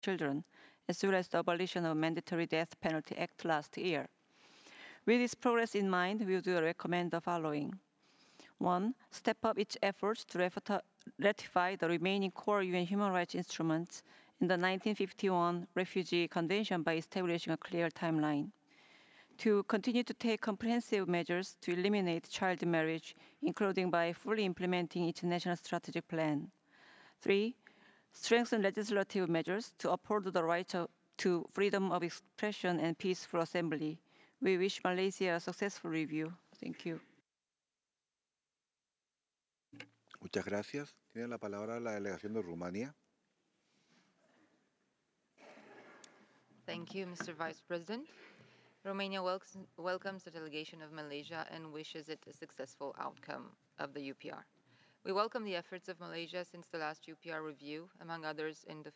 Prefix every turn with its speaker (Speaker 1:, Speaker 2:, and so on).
Speaker 1: children, as well as the abolition of Mandatory Death Penalty Act last year. With this progress in mind, we would recommend the following. 1. Step up its efforts to ratify the remaining core UN human rights instruments in the 1951 Refugee Convention by establishing a clear timeline. 2. Continue to take comprehensive measures to eliminate child marriage, including by fully implementing its national strategic plan. 3. Strengthen legislative measures to uphold the right to freedom of expression and peaceful assembly. We wish Malaysia a successful review. Thank you.
Speaker 2: Muchas gracias. Tiene la palabra la delegación de Rumania.
Speaker 3: Thank you, Mr. Vice President. Romania welcomes the delegation of Malaysia and wishes it a successful outcome of the UPR. We welcome the efforts of Malaysia since the last UPR review, among others in the